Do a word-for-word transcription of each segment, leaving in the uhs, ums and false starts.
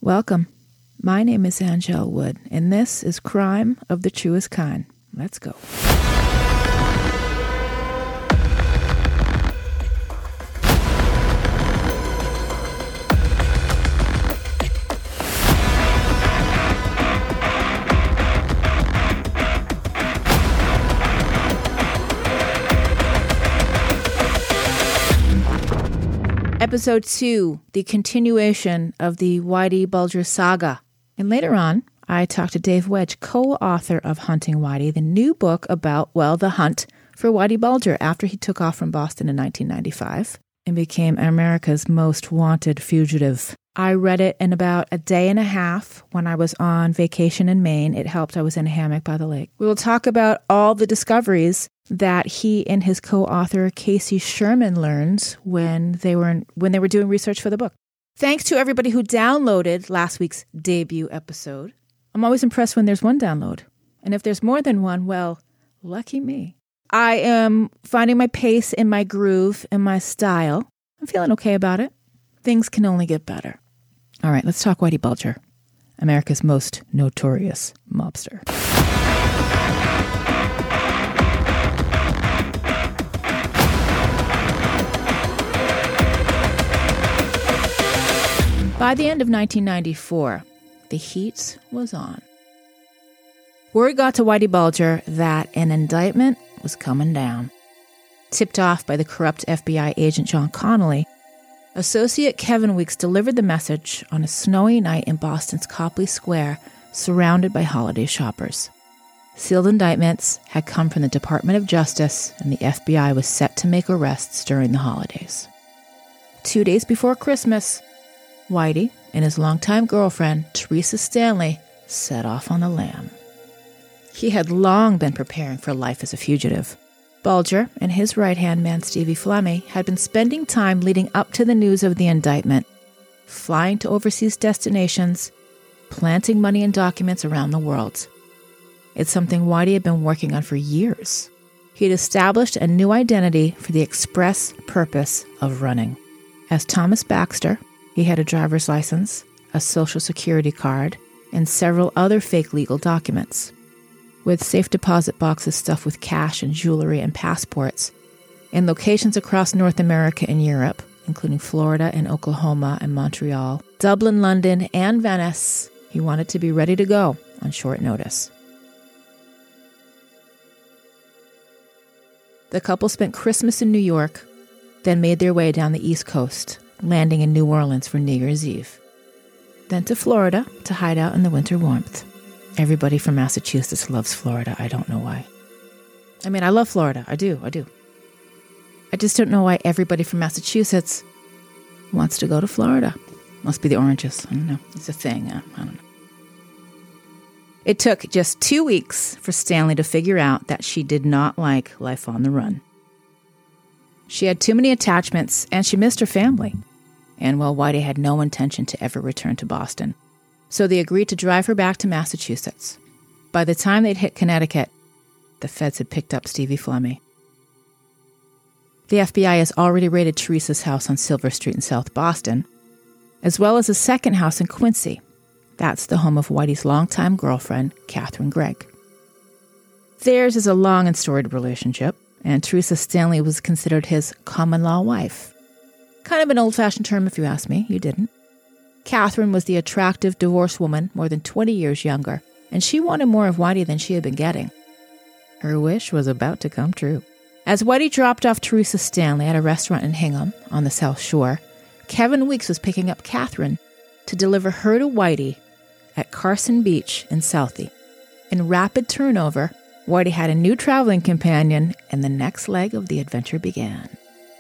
Welcome. My name is Angel Wood, and this is Crime of the Truest Kind. Let's go. Episode two, the continuation of the Whitey Bulger saga. And later on, I talked to Dave Wedge, co-author of Hunting Whitey, the new book about, well, the hunt for Whitey Bulger after he took off from Boston in nineteen ninety-five and became America's most wanted fugitive. I read it in about a day and a half when I was on vacation in Maine. It helped. I was in a hammock by the lake. We will talk about all the discoveries that he and his co-author Casey Sherman learned when they were in, when they were doing research for the book. Thanks to everybody who downloaded last week's debut episode. I'm always impressed when there's one download. And if there's more than one, well, lucky me. I am finding my pace and my groove and my style. I'm feeling okay about it. Things can only get better. All right, let's talk Whitey Bulger, America's most notorious mobster. By the end of nineteen ninety-four, the heat was on. Word got to Whitey Bulger that an indictment was coming down. Tipped off by the corrupt F B I agent John Connolly, Associate Kevin Weeks delivered the message on a snowy night in Boston's Copley Square, surrounded by holiday shoppers. Sealed indictments had come from the Department of Justice, and the F B I was set to make arrests during the holidays. Two days before Christmas, Whitey and his longtime girlfriend, Teresa Stanley, set off on the lam. He had long been preparing for life as a fugitive. Bulger and his right-hand man, Stevie Flemmi, had been spending time leading up to the news of the indictment, flying to overseas destinations, planting money in documents around the world. It's something Whitey had been working on for years. He had established a new identity for the express purpose of running. As Thomas Baxter, he had a driver's license, a social security card, and several other fake legal documents. With safe deposit boxes stuffed with cash and jewelry and passports, in locations across North America and Europe, including Florida and Oklahoma and Montreal, Dublin, London, and Venice, he wanted to be ready to go on short notice. The couple spent Christmas in New York, then made their way down the East Coast, landing in New Orleans for New Year's Eve. Then to Florida to hide out in the winter warmth. Everybody from Massachusetts loves Florida. I don't know why. I mean, I love Florida. I do. I do. I just don't know why everybody from Massachusetts wants to go to Florida. Must be the oranges. I don't know. It's a thing. I don't know. It took just two weeks for Stanley to figure out that she did not like life on the run. She had too many attachments, and she missed her family. And, well, Whitey had no intention to ever return to Boston. So they agreed to drive her back to Massachusetts. By the time they'd hit Connecticut, the feds had picked up Stevie Flemmi. The F B I has already raided Teresa's house on Silver Street in South Boston, as well as a second house in Quincy. That's the home of Whitey's longtime girlfriend, Catherine Gregg. Theirs is a long and storied relationship, and Teresa Stanley was considered his common-law wife. Kind of an old-fashioned term if you ask me. You didn't. Catherine was the attractive divorced woman, more than twenty years younger, and she wanted more of Whitey than she had been getting. Her wish was about to come true. As Whitey dropped off Teresa Stanley at a restaurant in Hingham on the South Shore, Kevin Weeks was picking up Catherine to deliver her to Whitey at Carson Beach in Southie. In rapid turnover, Whitey had a new traveling companion, and the next leg of the adventure began.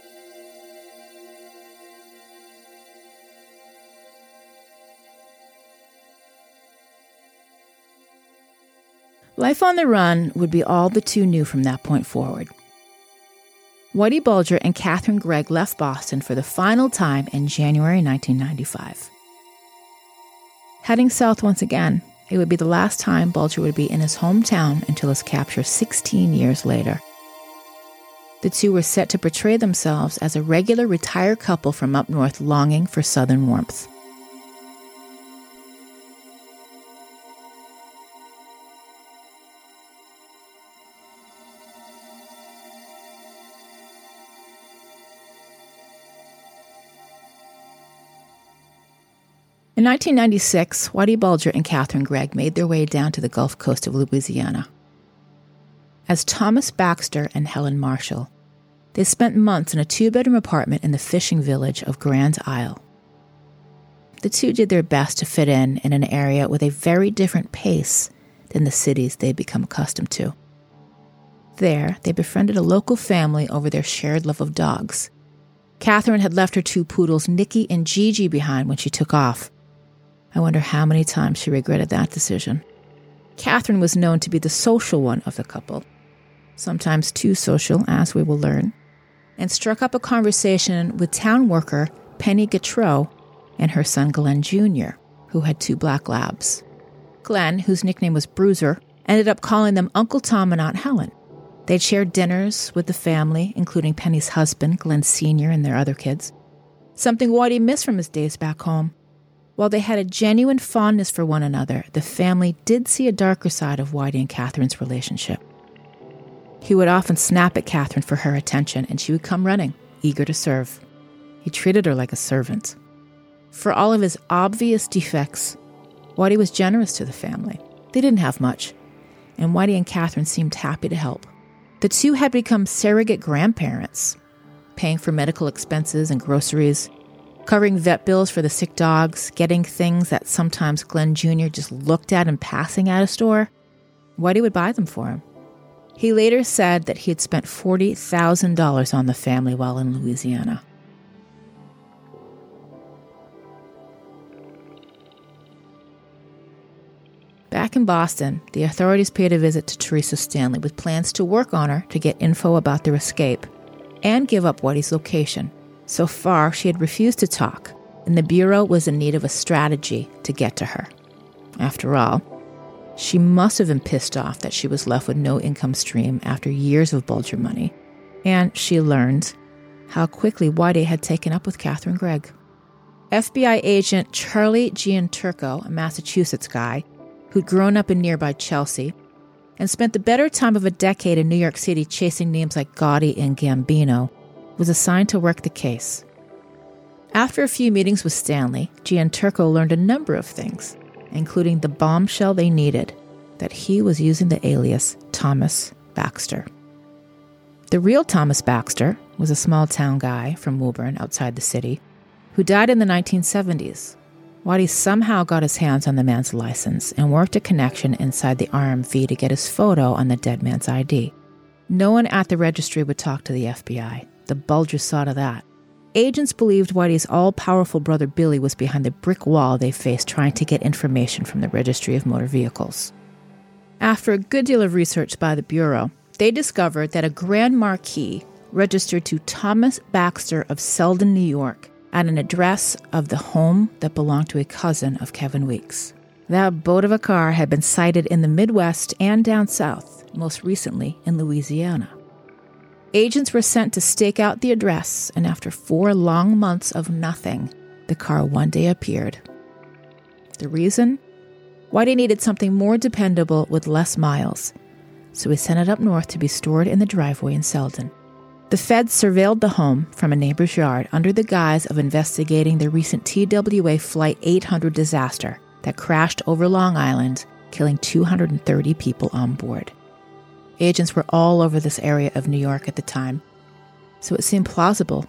Life on the run would be all the two knew from that point forward. Whitey Bulger and Catherine Gregg left Boston for the final time in January nineteen ninety-five. Heading south once again, it would be the last time Bulger would be in his hometown until his capture sixteen years later. The two were set to portray themselves as a regular retired couple from up north longing for southern warmth. In nineteen ninety-six, Whitey Bulger and Catherine Gregg made their way down to the Gulf Coast of Louisiana. As Thomas Baxter and Helen Marshall, they spent months in a two-bedroom apartment in the fishing village of Grand Isle. The two did their best to fit in in an area with a very different pace than the cities they'd become accustomed to. There, they befriended a local family over their shared love of dogs. Catherine had left her two poodles, Nikki and Gigi, behind when she took off. I wonder how many times she regretted that decision. Catherine was known to be the social one of the couple, sometimes too social, as we will learn, and struck up a conversation with town worker Penny Gautreaux and her son Glenn Junior, who had two black labs. Glenn, whose nickname was Bruiser, ended up calling them Uncle Tom and Aunt Helen. They'd shared dinners with the family, including Penny's husband, Glenn Senior, and their other kids, something Whitey missed from his days back home. While they had a genuine fondness for one another, the family did see a darker side of Whitey and Catherine's relationship. He would often snap at Catherine for her attention, and she would come running, eager to serve. He treated her like a servant. For all of his obvious defects, Whitey was generous to the family. They didn't have much, and Whitey and Catherine seemed happy to help. The two had become surrogate grandparents, paying for medical expenses and groceries, covering vet bills for the sick dogs, getting things that sometimes Glenn Junior just looked at in passing at a store. Whitey would buy them for him. He later said that he had spent forty thousand dollars on the family while in Louisiana. Back in Boston, the authorities paid a visit to Teresa Stanley with plans to work on her to get info about their escape and give up Whitey's location. So far, she had refused to talk, and the Bureau was in need of a strategy to get to her. After all, she must have been pissed off that she was left with no income stream after years of Bulger money, and she learned how quickly Whitey had taken up with Catherine Gregg. F B I agent Charlie Gianturco, a Massachusetts guy who'd grown up in nearby Chelsea and spent the better time of a decade in New York City chasing names like Gotti and Gambino, was assigned to work the case. After a few meetings with Stanley, Gianturco learned a number of things, including the bombshell they needed, that he was using the alias Thomas Baxter. The real Thomas Baxter was a small-town guy from Woburn, outside the city, who died in the nineteen seventies. Whitey somehow got his hands on the man's license and worked a connection inside the R M V to get his photo on the dead man's I D. No one at the registry would talk to the F B I. The Bulgers saw to that. Agents believed Whitey's all-powerful brother Billy was behind the brick wall they faced trying to get information from the Registry of Motor Vehicles. After a good deal of research by the Bureau, they discovered that a Grand Marquis registered to Thomas Baxter of Selden, New York, at an address of the home that belonged to a cousin of Kevin Weeks. That boat of a car had been sighted in the Midwest and down south, most recently in Louisiana. Agents were sent to stake out the address, and after four long months of nothing, the car one day appeared. The reason? Whitey needed something more dependable with less miles, so he sent it up north to be stored in the driveway in Selden. The feds surveilled the home from a neighbor's yard under the guise of investigating the recent T W A Flight eight hundred disaster that crashed over Long Island, killing two hundred thirty people on board. Agents were all over this area of New York at the time, so it seemed plausible.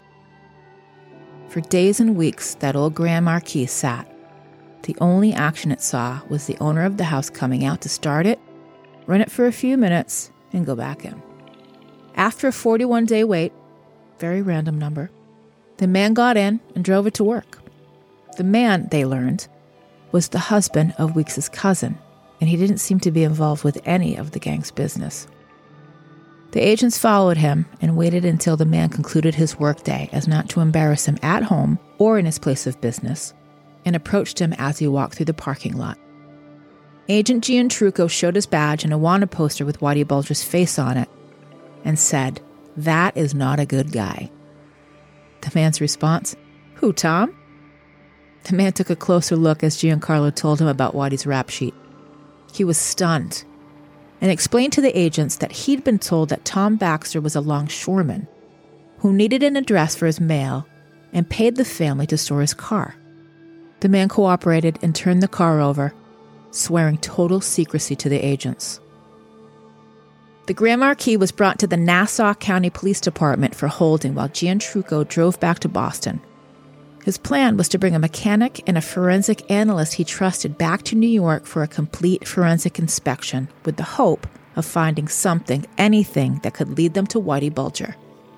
For days and weeks, that old Grand Marquis sat. The only action it saw was the owner of the house coming out to start it, run it for a few minutes, and go back in. After a forty-one day wait, very random number, the man got in and drove it to work. The man, they learned, was the husband of Weeks' cousin, and he didn't seem to be involved with any of the gang's business. The agents followed him and waited until the man concluded his workday as not to embarrass him at home or in his place of business, and approached him as he walked through the parking lot. Agent Gianturco showed his badge and a wanted poster with Whitey Bulger's face on it and said, "That is not a good guy." The man's response, "Who, Tom?" The man took a closer look as Giancarlo told him about Whitey's rap sheet. He was stunned and explained to the agents that he'd been told that Tom Baxter was a longshoreman who needed an address for his mail and paid the family to store his car. The man cooperated and turned the car over, swearing total secrecy to the agents. The Grand Marquis was brought to the Nassau County Police Department for holding while Gianstrucco drove back to Boston. His plan was to bring a mechanic and a forensic analyst he trusted back to New York for a complete forensic inspection with the hope of finding something, anything, that could lead them to Whitey Bulger.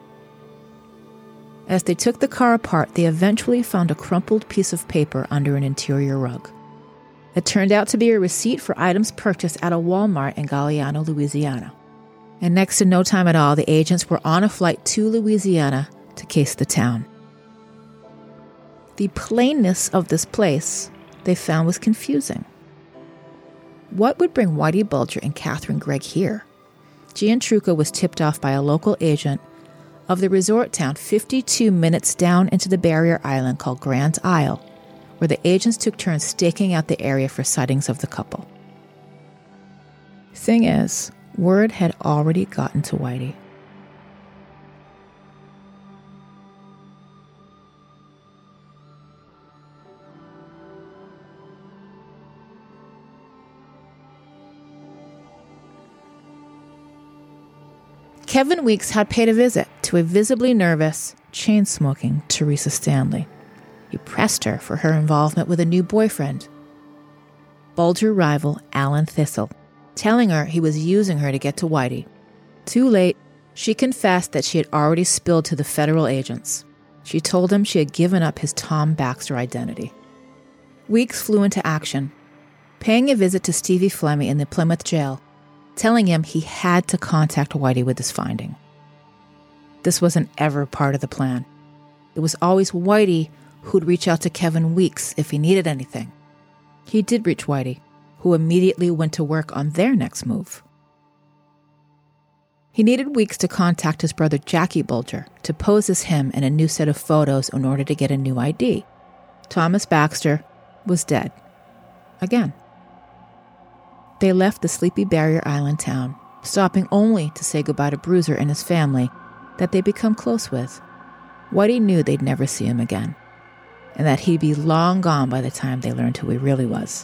As they took the car apart, they eventually found a crumpled piece of paper under an interior rug. It turned out to be a receipt for items purchased at a Walmart in Galliano, Louisiana. And next to no time at all, the agents were on a flight to Louisiana to case the town. The plainness of this place they found was confusing. What would bring Whitey Bulger and Catherine Gregg here? Gianstrucco was tipped off by a local agent of the resort town fifty-two minutes down into the barrier island called Grand Isle, where the agents took turns staking out the area for sightings of the couple. Thing is, word had already gotten to Whitey. Kevin Weeks had paid a visit to a visibly nervous, chain-smoking Teresa Stanley. He pressed her for her involvement with a new boyfriend, Bulger rival Alan Thistle, telling her he was using her to get to Whitey. Too late, she confessed that she had already spilled to the federal agents. She told him she had given up his Tom Baxter identity. Weeks flew into action, paying a visit to Stevie Fleming in the Plymouth jail, telling him he had to contact Whitey with his finding. This wasn't ever part of the plan. It was always Whitey who'd reach out to Kevin Weeks if he needed anything. He did reach Whitey, who immediately went to work on their next move. He needed Weeks to contact his brother Jackie Bulger to pose as him in a new set of photos in order to get a new I D. Thomas Baxter was dead. Again. They left the sleepy barrier island town, stopping only to say goodbye to Bruiser and his family that they'd become close with. Whitey knew they'd never see him again, and that he'd be long gone by the time they learned who he really was.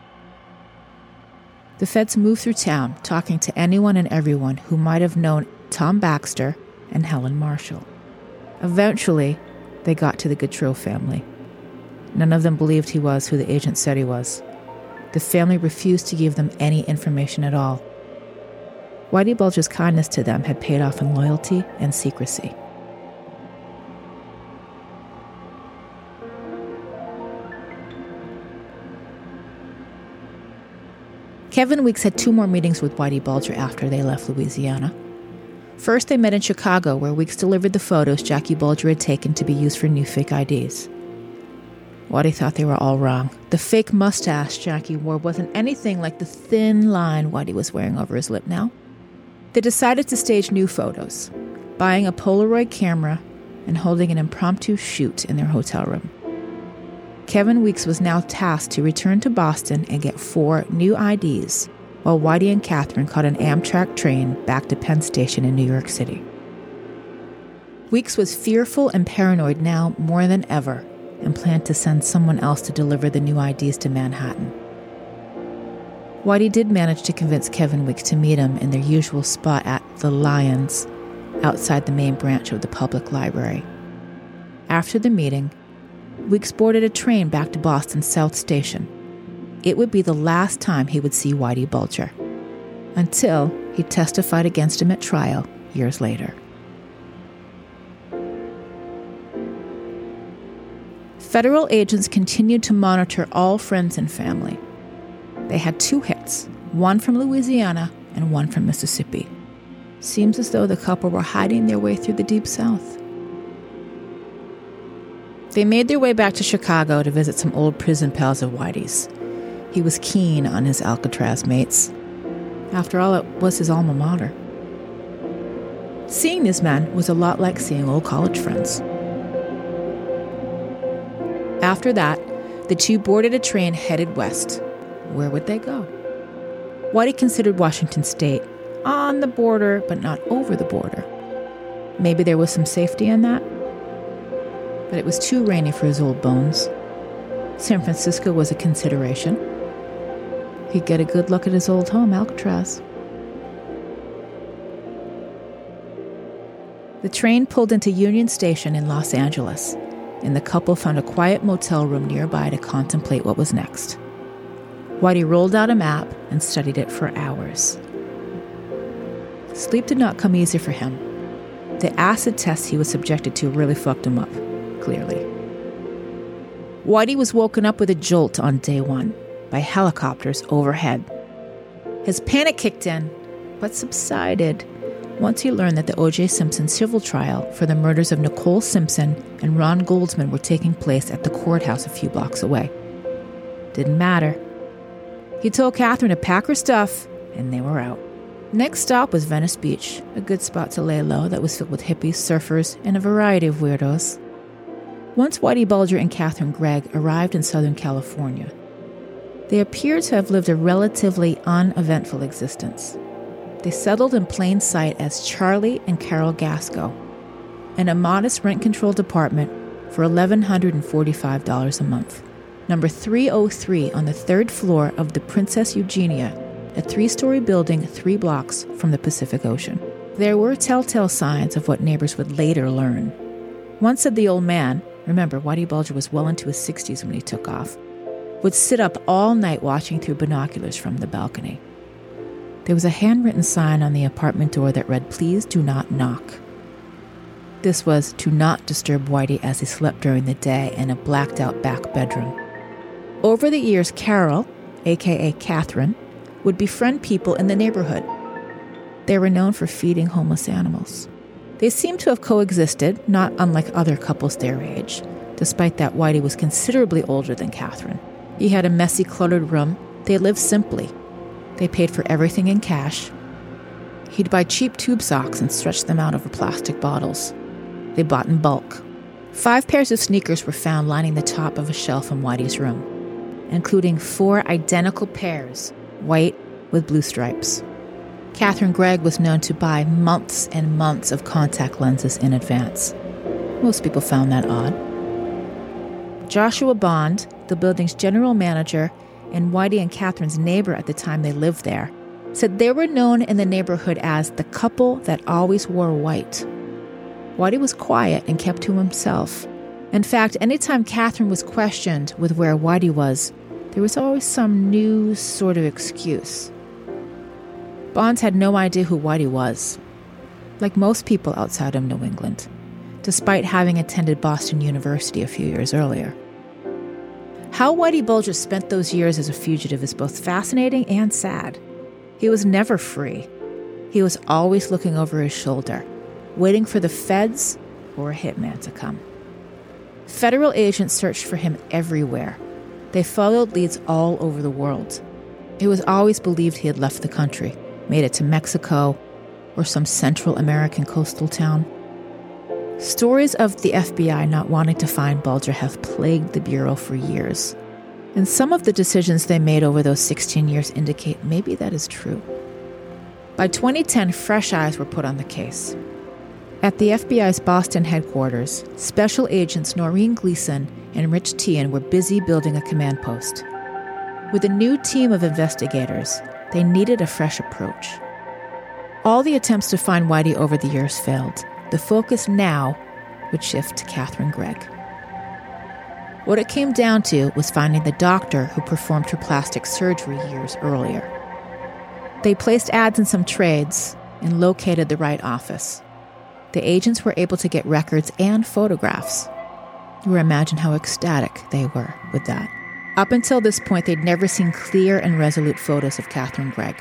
The feds moved through town, talking to anyone and everyone who might have known Tom Baxter and Helen Marshall. Eventually, they got to the Gautreaux family. None of them believed he was who the agent said he was. The family refused to give them any information at all. Whitey Bulger's kindness to them had paid off in loyalty and secrecy. Kevin Weeks had two more meetings with Whitey Bulger after they left Louisiana. First, they met in Chicago, where Weeks delivered the photos Jackie Bulger had taken to be used for new fake I Ds. Whitey thought they were all wrong. The fake mustache Jackie wore wasn't anything like the thin line Whitey was wearing over his lip now. They decided to stage new photos, buying a Polaroid camera and holding an impromptu shoot in their hotel room. Kevin Weeks was now tasked to return to Boston and get four new I Ds, while Whitey and Catherine caught an Amtrak train back to Penn Station in New York City. Weeks was fearful and paranoid now more than ever, and planned to send someone else to deliver the new I Ds to Manhattan. Whitey did manage to convince Kevin Weeks to meet him in their usual spot at the Lions, outside the main branch of the public library. After the meeting, Weeks boarded a train back to Boston South Station. It would be the last time he would see Whitey Bulger, until he testified against him at trial years later. Federal agents continued to monitor all friends and family. They had two hits, one from Louisiana and one from Mississippi. Seems as though the couple were hiding their way through the Deep South. They made their way back to Chicago to visit some old prison pals of Whitey's. He was keen on his Alcatraz mates. After all, it was his alma mater. Seeing these men was a lot like seeing old college friends. After that, the two boarded a train headed west. Where would they go? Whitey considered Washington State, on the border, but not over the border. Maybe there was some safety in that, but it was too rainy for his old bones. San Francisco was a consideration. He'd get a good look at his old home, Alcatraz. The train pulled into Union Station in Los Angeles, and the couple found a quiet motel room nearby to contemplate what was next. Whitey rolled out a map and studied it for hours. Sleep did not come easy for him. The acid tests he was subjected to really fucked him up, clearly. Whitey was woken up with a jolt on day one by helicopters overhead. His panic kicked in, but subsided once he learned that the O J Simpson civil trial for the murders of Nicole Simpson and Ron Goldsman were taking place at the courthouse a few blocks away. Didn't matter. He told Catherine to pack her stuff, and they were out. Next stop was Venice Beach, a good spot to lay low that was filled with hippies, surfers, and a variety of weirdos. Once Whitey Bulger and Catherine Greig arrived in Southern California, they appeared to have lived a relatively uneventful existence. They settled in plain sight as Charlie and Carol Gasco in a modest rent-controlled apartment for one thousand one hundred forty-five dollars a month, number three oh three on the third floor of the Princess Eugenia, a three-story building three blocks from the Pacific Ocean. There were telltale signs of what neighbors would later learn. Once said the old man, remember, Whitey Bulger was well into his sixties when he took off, would sit up all night watching through binoculars from the balcony. There was a handwritten sign on the apartment door that read, "Please do not knock." This was to not disturb Whitey as he slept during the day in a blacked-out back bedroom. Over the years, Carol, a k a. Catherine, would befriend people in the neighborhood. They were known for feeding homeless animals. They seemed to have coexisted, not unlike other couples their age, despite that Whitey was considerably older than Catherine. He had a messy, cluttered room. They lived simply. They paid for everything in cash. He'd buy cheap tube socks and stretch them out over plastic bottles. They bought in bulk. Five pairs of sneakers were found lining the top of a shelf in Whitey's room, including four identical pairs, white with blue stripes. Catherine Greig was known to buy months and months of contact lenses in advance. Most people found that odd. Joshua Bond, the building's general manager and Whitey and Catherine's neighbor at the time they lived there, said they were known in the neighborhood as the couple that always wore white. Whitey was quiet and kept to himself. In fact, anytime Catherine was questioned with where Whitey was, there was always some new sort of excuse. Bonds had no idea who Whitey was, like most people outside of New England, despite having attended Boston University a few years earlier. How Whitey Bulger spent those years as a fugitive is both fascinating and sad. He was never free. He was always looking over his shoulder, waiting for the feds or a hitman to come. Federal agents searched for him everywhere. They followed leads all over the world. It was always believed he had left the country, made it to Mexico or some Central American coastal town. Stories of the F B I not wanting to find Bulger have plagued the Bureau for years, and some of the decisions they made over those sixteen years indicate maybe that is true. By twenty ten, fresh eyes were put on the case. At the F B I's Boston headquarters, Special Agents Noreen Gleason and Rich Teahan were busy building a command post. With a new team of investigators, they needed a fresh approach. All the attempts to find Whitey over the years failed. The focus now would shift to Catherine Greig. What it came down to was finding the doctor who performed her plastic surgery years earlier. They placed ads in some trades and located the right office. The agents were able to get records and photographs. You can imagine how ecstatic they were with that. Up until this point, they'd never seen clear and resolute photos of Catherine Greig.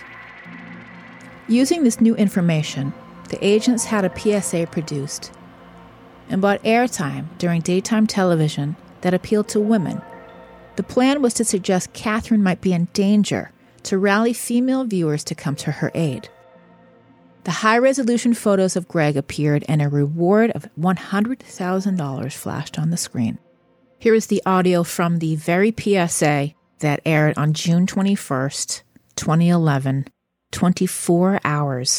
Using this new information, the agents had a P S A produced and bought airtime during daytime television that appealed to women. The plan was to suggest Catherine might be in danger to rally female viewers to come to her aid. The high-resolution photos of Greig appeared and a reward of one hundred thousand dollars flashed on the screen. Here is the audio from the very P S A that aired on June twenty-first, twenty eleven, twenty-four hours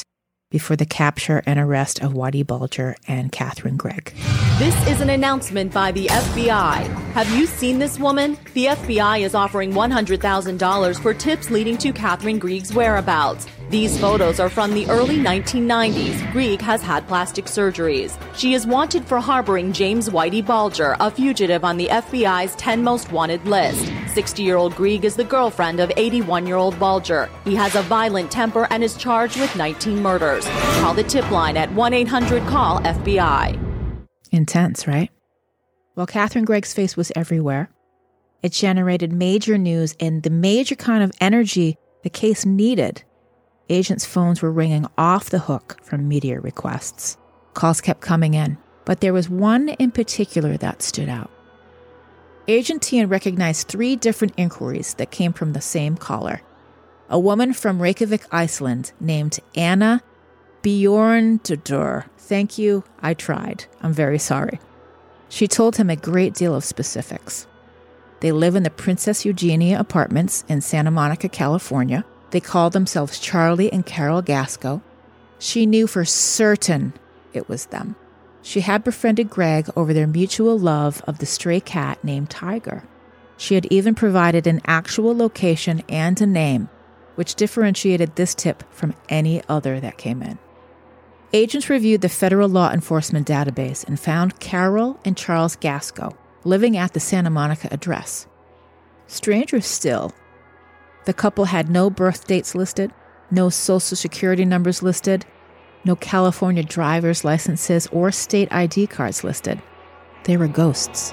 before the capture and arrest of Whitey Bulger and Catherine Greig. This is an announcement by the F B I. Have you seen this woman? The F B I is offering one hundred thousand dollars for tips leading to Catherine Greig's whereabouts. These photos are from the early nineteen nineties. Greig has had plastic surgeries. She is wanted for harboring James Whitey Bulger, a fugitive on the F B I's ten most wanted list. sixty-year-old Greig is the girlfriend of eighty-one-year-old Bulger. He has a violent temper and is charged with nineteen murders. Call the tip line at one eight hundred call F B I. Intense, right? Well, Catherine Greig's face was everywhere. It generated major news and the major kind of energy the case needed. Agents' phones were ringing off the hook from media requests. Calls kept coming in, but there was one in particular that stood out. Agent Tian recognized three different inquiries that came from the same caller. A woman from Reykjavik, Iceland, named Anna Bjorndur. Thank you, I tried. I'm very sorry. She told him a great deal of specifics. They live in the Princess Eugenia Apartments in Santa Monica, California. They called themselves Charlie and Carol Gasco. She knew for certain it was them. She had befriended Greig over their mutual love of the stray cat named Tiger. She had even provided an actual location and a name, which differentiated this tip from any other that came in. Agents reviewed the federal law enforcement database and found Carol and Charles Gasco living at the Santa Monica address. Stranger still, the couple had no birth dates listed, no social security numbers listed, no California driver's licenses or state I D cards listed. They were ghosts.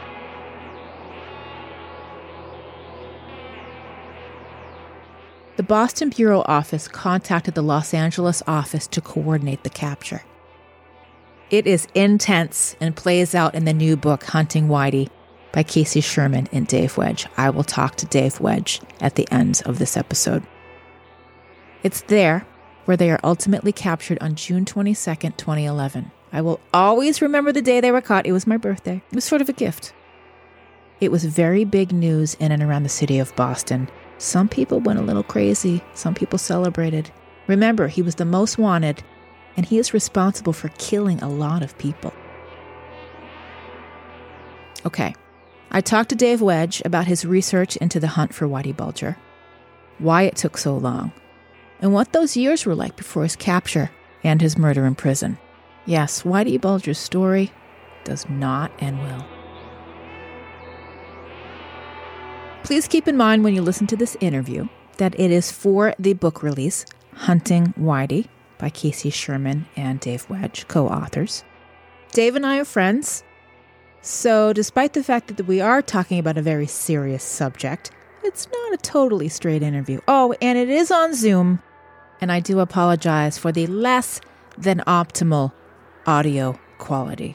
The Boston Bureau office contacted the Los Angeles office to coordinate the capture. It is intense and plays out in the new book, Hunting Whitey, by Casey Sherman and Dave Wedge. I will talk to Dave Wedge at the end of this episode. It's there where they are ultimately captured on June twenty-second, twenty eleven. I will always remember the day they were caught. It was my birthday. It was sort of a gift. It was very big news in and around the city of Boston. Some people went a little crazy. Some people celebrated. Remember, he was the most wanted, and he is responsible for killing a lot of people. Okay, I talked to Dave Wedge about his research into the hunt for Whitey Bulger, why it took so long, and what those years were like before his capture and his murder in prison. Yes, Whitey Bulger's story does not end well. Please keep in mind when you listen to this interview that it is for the book release, Hunting Whitey, by Casey Sherman and Dave Wedge, co-authors. Dave and I are friends, so despite the fact that we are talking about a very serious subject, it's not a totally straight interview. Oh, and it is on Zoom, and I do apologize for the less than optimal audio quality.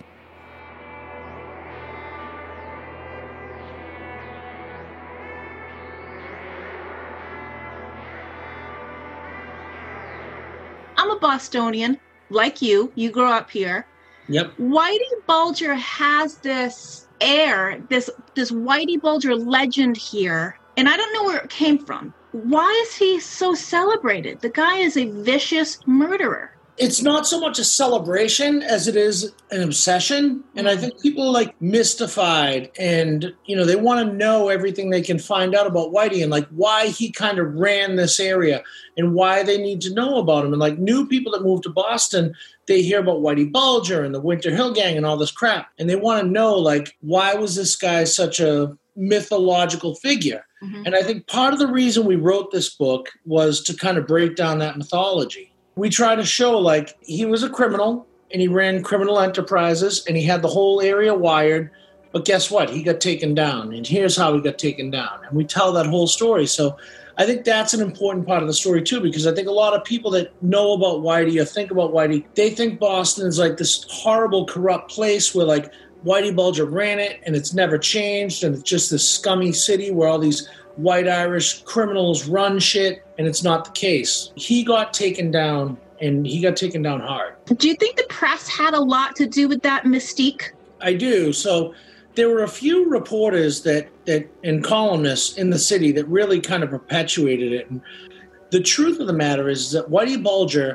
I'm a Bostonian, like you. You grew up here. Yep. Whitey Bulger has this air, this this Whitey Bulger legend here, and I don't know where it came from. Why is he so celebrated? The guy is a vicious murderer. It's not so much a celebration as it is an obsession. And I think people are like mystified and, you know, they want to know everything they can find out about Whitey and like why he kind of ran this area and why they need to know about him. And like new people that move to Boston, they hear about Whitey Bulger and the Winter Hill Gang and all this crap. And they want to know like, why was this guy such a mythological figure? Mm-hmm. And I think part of the reason we wrote this book was to kind of break down that mythology. We try to show, like, he was a criminal, and he ran criminal enterprises, and he had the whole area wired, but guess what? He got taken down, and here's how he got taken down. And we tell that whole story. So I think that's an important part of the story, too, because I think a lot of people that know about Whitey or think about Whitey, they think Boston is, like, this horrible, corrupt place where, like, Whitey Bulger ran it, and it's never changed, and it's just this scummy city where all these white Irish criminals run shit, and it's not the case. He got taken down, and he got taken down hard. Do you think the press had a lot to do with that mystique? I do. So there were a few reporters that, that and columnists in the city that really kind of perpetuated it. And the truth of the matter is that Whitey Bulger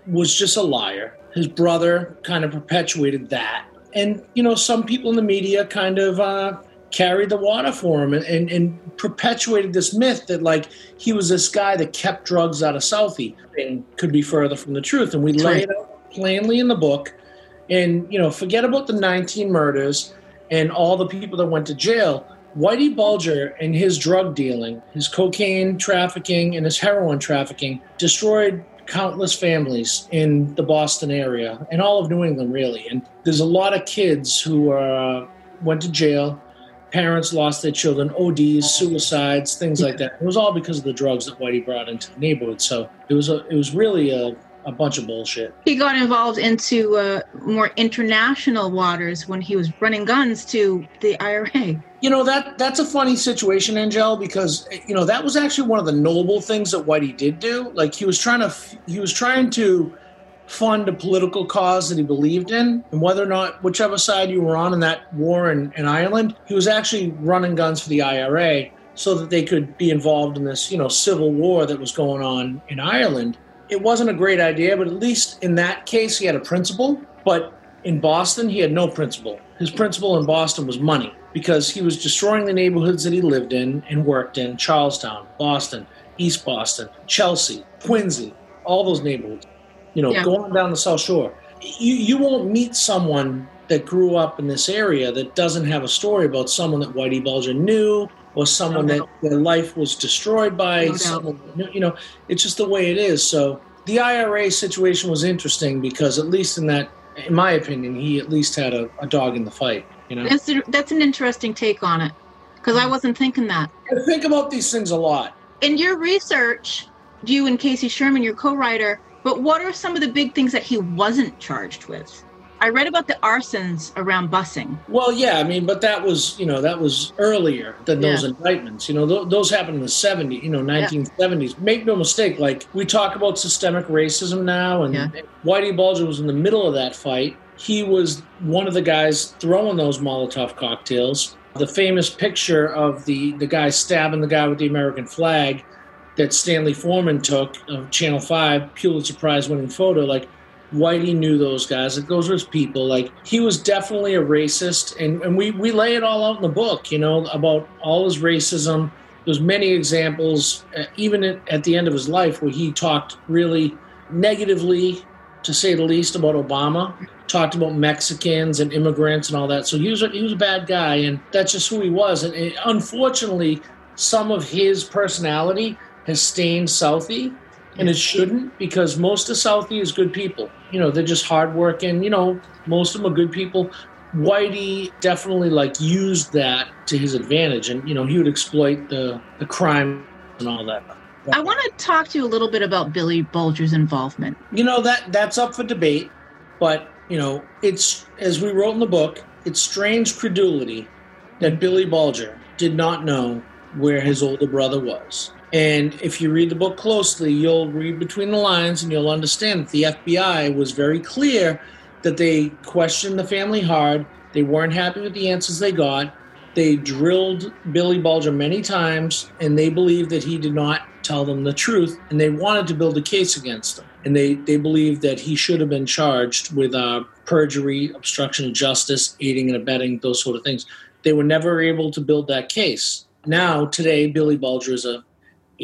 was just a liar. His brother kind of perpetuated that. And, you know, some people in the media kind of uh, carried the water for him and, and, and perpetuated this myth that, like, he was this guy that kept drugs out of Southie, and could be further from the truth. And we That's lay right. it out plainly in the book. And, you know, forget about the nineteen murders and all the people that went to jail. Whitey Bulger and his drug dealing, his cocaine trafficking and his heroin trafficking destroyed countless families in the Boston area and all of New England, really. And there's a lot of kids who uh, went to jail. Parents lost their children, O Ds, suicides, things like that. It was all because of the drugs that Whitey brought into the neighborhood. So it was a, it was really a, a bunch of bullshit. He got involved into uh, more international waters when he was running guns to the I R A. You know, that that's a funny situation, Angel, because, you know, that was actually one of the noble things that Whitey did do. Like, he was trying to he was trying to fund a political cause that he believed in, and whether or not, whichever side you were on in that war in, in Ireland, he was actually running guns for the I R A so that they could be involved in this, you know, civil war that was going on in Ireland. It wasn't a great idea, but at least in that case, he had a principle. But in Boston, he had no principle. His principle in Boston was money, because he was destroying the neighborhoods that he lived in and worked in: Charlestown, Boston, East Boston, Chelsea, Quincy, all those neighborhoods. You know, Yeah. go on down the South Shore. You you won't meet someone that grew up in this area that doesn't have a story about someone that Whitey Bulger knew, or someone No that doubt. their life was destroyed by. No doubt. someone, you know, it's just the way it is. So the I R A situation was interesting because, at least in that, in my opinion, he at least had a, a dog in the fight. You know, That's, a, that's an interesting take on it, because I wasn't thinking that. I think about these things a lot. In your research, you and Casey Sherman, your co-writer, but what are some of the big things that he wasn't charged with? I read about the arsons around busing. Well, yeah, I mean, but that was, you know, that was earlier than those Yeah. indictments. You know, th- those happened in the seventies, you know, nineteen seventies. Make no mistake, like, we talk about systemic racism now, and Yeah. Whitey Bulger was in the middle of that fight. He was one of the guys throwing those Molotov cocktails. The famous picture of the, the guy stabbing the guy with the American flag that Stanley Foreman took of Channel five, Pulitzer Prize winning photo, like, Whitey knew those guys. Like, those were his people. Like, he was definitely a racist, and, and we, we lay it all out in the book, you know, about all his racism. There's many examples, uh, even at, at the end of his life, where he talked really negatively, to say the least, about Obama. Talked about Mexicans and immigrants and all that. So he was a, he was a bad guy, and that's just who he was. And it, unfortunately, some of his personality has stained Southie. And it shouldn't, because most of Southie is good people. You know, they're just hardworking. You know, most of them are good people. Whitey definitely, like, used that to his advantage. And, you know, he would exploit the, the crime and all that. I want to talk to you a little bit about Billy Bulger's involvement. You know, that that's up for debate. But, you know, it's, as we wrote in the book, it's strange credulity that Billy Bulger did not know where his older brother was. And if you read the book closely, you'll read between the lines and you'll understand that the F B I was very clear that they questioned the family hard. They weren't happy with the answers they got. They drilled Billy Bulger many times, and they believed that he did not tell them the truth, and they wanted to build a case against him. And they, they believed that he should have been charged with uh, perjury, obstruction of justice, aiding and abetting, those sort of things. They were never able to build that case. Now, today, Billy Bulger is a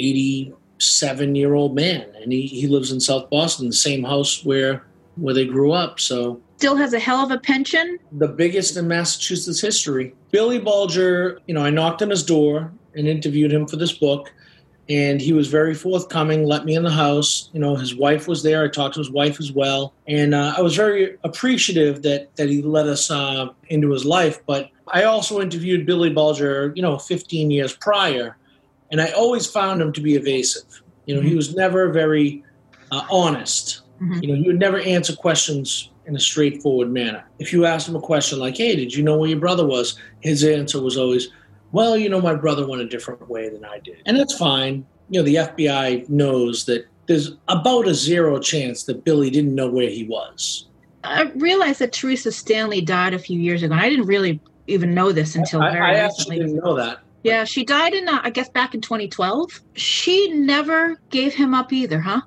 eighty-seven-year-old man, and he, he lives in South Boston, the same house where where they grew up. So Still has a hell of a pension. the biggest in Massachusetts history. Billy Bulger, you know, I knocked on his door and interviewed him for this book, and he was very forthcoming, let me in the house. You know, his wife was there. I talked to his wife as well. And uh, I was very appreciative that that he let us uh, into his life. But I also interviewed Billy Bulger, you know, fifteen years prior, and I always found him to be evasive. You know, he was never very uh, honest. Mhm. You know, he would never answer questions in a straightforward manner. If you asked him a question like, hey, did you know where your brother was? His answer was always, well, you know, my brother went a different way than I did. And that's fine. You know, the F B I knows that there's about a zero chance that Billy didn't know where he was. I realized that Teresa Stanley died a few years ago, and I didn't really even know this until I, very I recently. actually didn't know that. Yeah, she died in, uh, I guess, back in twenty twelve. She never gave him up either, huh?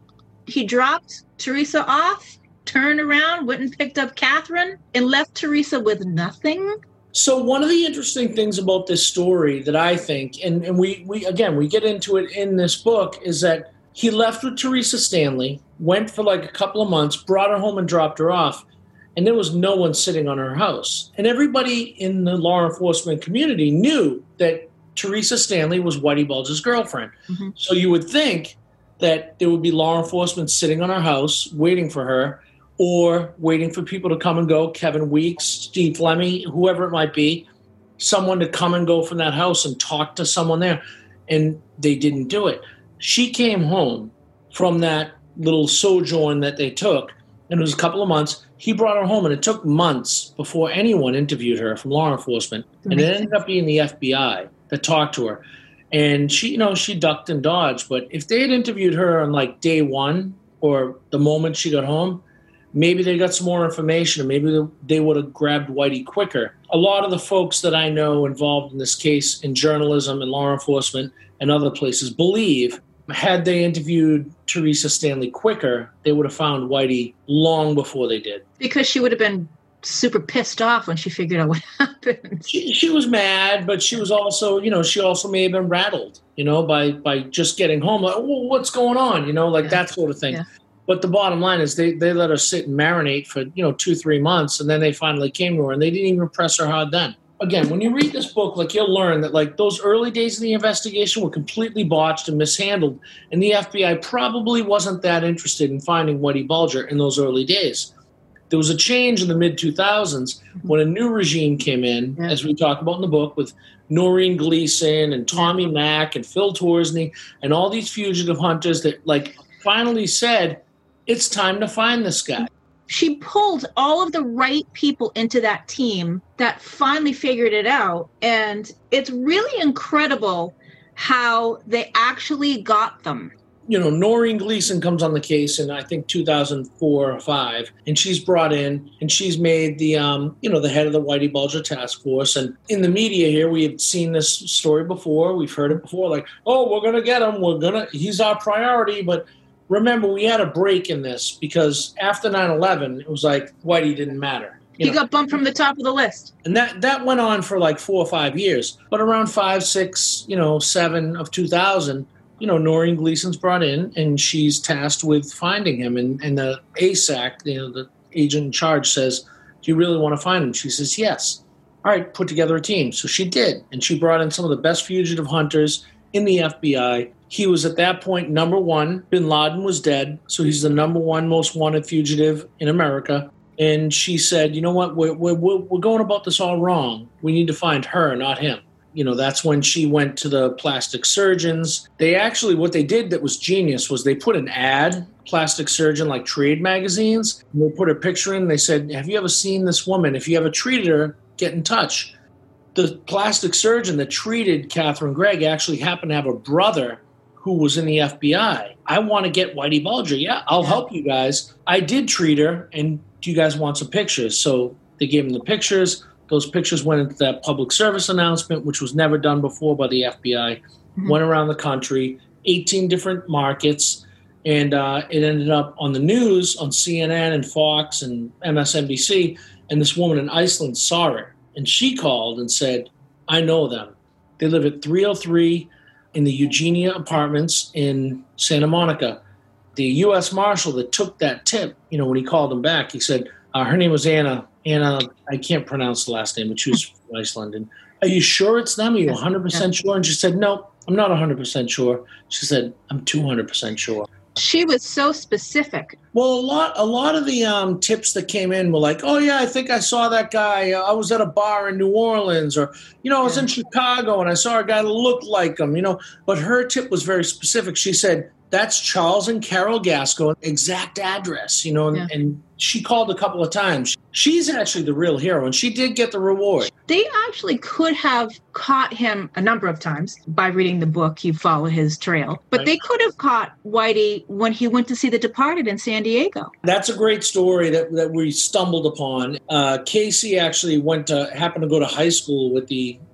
he dropped Teresa off, turned around, went and picked up Catherine, and left Teresa with nothing. So one of the interesting things about this story that I think, and, and we, we again, we get into it in this book, is that he left with Teresa Stanley, went for like a couple of months, brought her home and dropped her off, and there was no one sitting on her house. And everybody in the law enforcement community knew that Teresa Stanley was Whitey Bulger's girlfriend. Mm-hmm. So you would think that there would be law enforcement sitting on her house waiting for her, or waiting for people to come and go, Kevin Weeks, Steve Lemmy, whoever it might be, someone to come and go from that house and talk to someone there. And they didn't do it. She came home from that little sojourn that they took, and it was a couple of months. He brought her home, and it took months before anyone interviewed her from law enforcement. And it ended up being the F B I that talked to her. And she, you know, she ducked and dodged. But if they had interviewed her on like day one or the moment she got home, maybe they got some more information, and maybe they would have grabbed Whitey quicker. A lot of the folks that I know involved in this case in journalism and law enforcement and other places believe had they interviewed Teresa Stanley quicker, they would have found Whitey long before they did. Because she would have been super pissed off when she figured out what happened. She, she was mad, but she was also, you know, she also may have been rattled, you know, by, by just getting home. Like, well, what's going on? You know, like yeah. that sort of thing. Yeah. But the bottom line is they, they let her sit and marinate for, you know, two, three months. And then they finally came to her, and they didn't even press her hard then. Again, when you read this book, like you'll learn that like those early days of the investigation were completely botched and mishandled. And the F B I probably wasn't that interested in finding Whitey Bulger in those early days. There was a change in the mid two thousands when a new regime came in, yeah. as we talk about in the book, with Noreen Gleason and Tommy Mack and Phil Torsney and all these fugitive hunters that like finally said, it's time to find this guy. She pulled all of the right people into that team that finally figured it out. And it's really incredible how they actually got them. You know, Noreen Gleason comes on the case in, I think, two thousand four or five, and she's brought in, and she's made the, um, you know, the head of the Whitey Bulger task force. And in the media here, we have seen this story before. We've heard it before, like, oh, we're going to get him. We're going to, he's our priority. But remember, we had a break in this because after nine eleven, it was like Whitey didn't matter. You he know? got bumped from the top of the list. And that, that went on for like four or five years. But around five, six, you know, seven of two thousand, you know, Noreen Gleason's brought in, and she's tasked with finding him. And, and the A S A C, you know, the agent in charge says, do you really want to find him? She says, yes. All right, put together a team. So she did. And she brought in some of the best fugitive hunters in the F B I. He was at that point number one. Bin Laden was dead, so he's the number one most wanted fugitive in America. And she said, you know what, we're, we're, we're going about this all wrong. We need to find her, not him. You know, that's when she went to the plastic surgeons. They actually, what they did that was genius was they put an ad, plastic surgeon, like trade magazines. And they put her picture in. They said, have you ever seen this woman? If you ever treated her, get in touch. The plastic surgeon that treated Catherine Gregg actually happened to have a brother who was in the F B I. I want to get Whitey Bulger. Yeah, I'll help you guys. I did treat her, and do you guys want some pictures? So they gave him the pictures. Those pictures went into that public service announcement, which was never done before by the F B I. Mm-hmm. Went around the country, eighteen different markets, and uh, it ended up on the news on C N N and Fox and M S N B C, and this woman in Iceland saw it, and she called and said, I know them. They live at three oh three in the Eugenia Apartments in Santa Monica. The U S Marshal that took that tip, you know, when he called him back, he said, uh, her name was Anna. Anna, I can't pronounce the last name, but she was from Iceland. And, are you sure it's them? Are you one hundred percent sure? And she said, no, I'm not one hundred percent sure. She said, I'm two hundred percent sure. She was so specific. Well, a lot a lot of the um, tips that came in were like, oh, yeah, I think I saw that guy. I was at a bar in New Orleans, or, you know, I was yeah. in Chicago and I saw a guy that looked like him, you know. But her tip was very specific. She said, that's Charles and Carol Gasco, exact address, you know, and, yeah. and she called a couple of times. She's actually the real hero, and she did get the reward. They actually could have caught him a number of times. By reading the book, you follow his trail. But right. they could have caught Whitey when he went to see The Departed in San Diego. That's a great story that, that we stumbled upon. Uh, Casey actually went to, happened to go to high school with the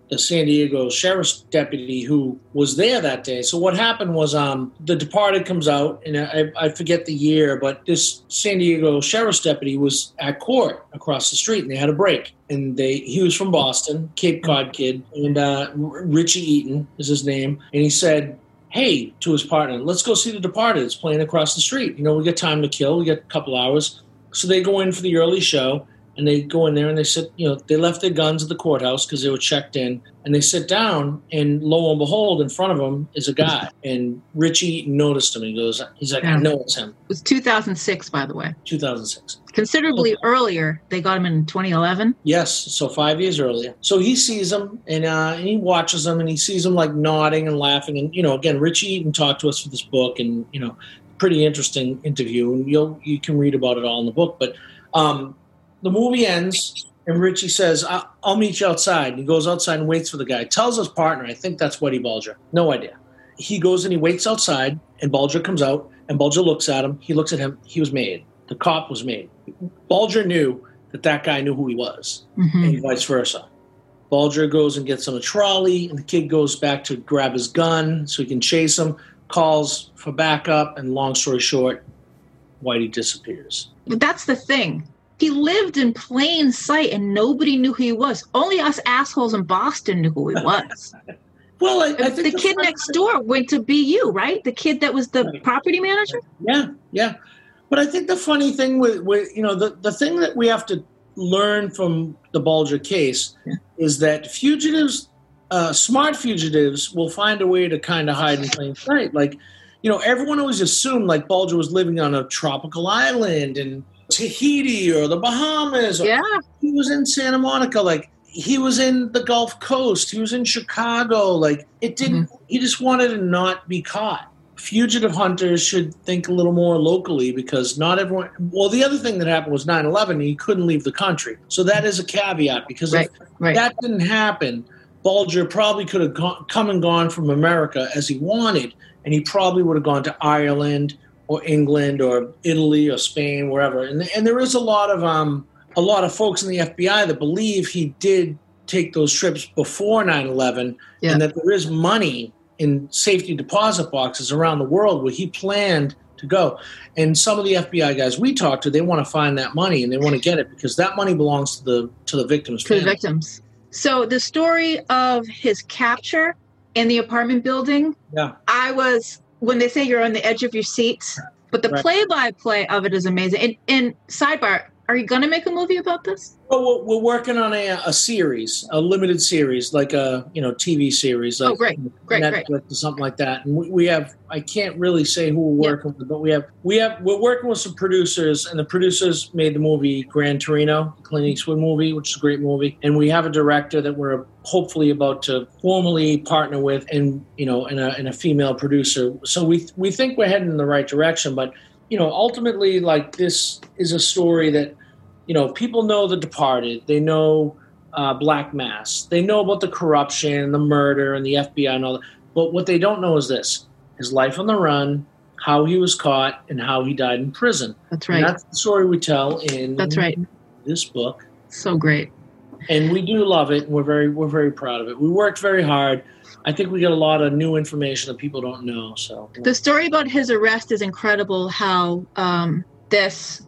the San Diego sheriff's deputy who was there that day. So what happened was um, The Departed comes out, and I, I forget the year, but this San Diego sheriff's deputy was at court across the street, and they had a break. And they he was from Boston, Cape Cod kid, and uh, Richie Eaton is his name. And he said, hey, to his partner, let's go see The Departed. It's playing across the street. You know, we got time to kill. We got a couple hours. So they go in for the early show. And they go in there and they sit, you know, they left their guns at the courthouse because they were checked in. And they sit down, and lo and behold, in front of them is a guy. And Richie noticed him. He goes, he's like, I know it's him. It was two thousand six, by the way. two thousand six. Considerably okay. earlier. They got him in twenty eleven. Yes, so five years earlier. So he sees him, and, uh, and he watches him, and he sees him, like, nodding and laughing. And, you know, again, Richie Eaton talked to us for this book, and, you know, pretty interesting interview. And you'll you can read about it all in the book. But, um, the movie ends, and Richie says, I'll, I'll meet you outside. And he goes outside and waits for the guy. Tells his partner, I think that's Whitey Bulger. No idea. He goes and he waits outside, and Bulger comes out, and Bulger looks at him. He looks at him. He was made. The cop was made. Bulger knew that that guy knew who he was, mm-hmm. and vice versa. Bulger goes and gets on a trolley, and the kid goes back to grab his gun so he can chase him, calls for backup, and long story short, Whitey disappears. But that's the thing. He lived in plain sight, and nobody knew who he was. Only us assholes in Boston knew who he was. Well, I, I think the, the kid next door went to B U, right? The kid that was the right. property manager? Yeah, yeah. But I think the funny thing with, with you know, the, the thing that we have to learn from the Bulger case yeah. is that fugitives, uh, smart fugitives, will find a way to kind of hide in plain sight. Like, you know, everyone always assumed, like, Bulger was living on a tropical island and Tahiti or the Bahamas. Or yeah. He was in Santa Monica. Like, he was in the Gulf Coast. He was in Chicago. Like, it didn't, mm-hmm. he just wanted to not be caught. Fugitive hunters should think a little more locally, because not everyone, well, the other thing that happened was nine eleven, and he couldn't leave the country. So that is a caveat, because right. if right. that didn't happen, Bulger probably could have gone, come and gone from America as he wanted, and he probably would have gone to Ireland or England or Italy or Spain, wherever. And and there is a lot of um a lot of folks in the F B I that believe he did take those trips before nine eleven, yeah. and that there is money in safety deposit boxes around the world where he planned to go. And some of the F B I guys we talked to, they want to find that money, and they want to get it because that money belongs to the to the victims' to family. the victims. So the story of his capture in the apartment building, yeah, I was. When they say you're on the edge of your seats, but the right. play-by-play of it is amazing. And, and sidebar, are you going to make a movie about this? Well, we're, we're working on a, a series, a limited series, like a you know T V series, like oh, great, great, Netflix great. or something like that. And we, we have, I can't really say who we're working yeah. with, but we have, we have, we're working with some producers, and the producers made the movie Gran Torino, the Clint Eastwood movie, which is a great movie. And we have a director that we're hopefully about to formally partner with, and you know, and a, and a female producer. So we we think we're heading in the right direction, but you know, ultimately, like, this is a story that, you know, people know The Departed. They know uh, Black Mass. They know about the corruption, the murder, and the F B I and all that. But what they don't know is this: his life on the run, how he was caught, and how he died in prison. That's right. And that's the story we tell in that's right. this book. So great. And we do love it, and we're very we're very proud of it. We worked very hard. I think we get a lot of new information that people don't know. So the story about his arrest is incredible. How um, this,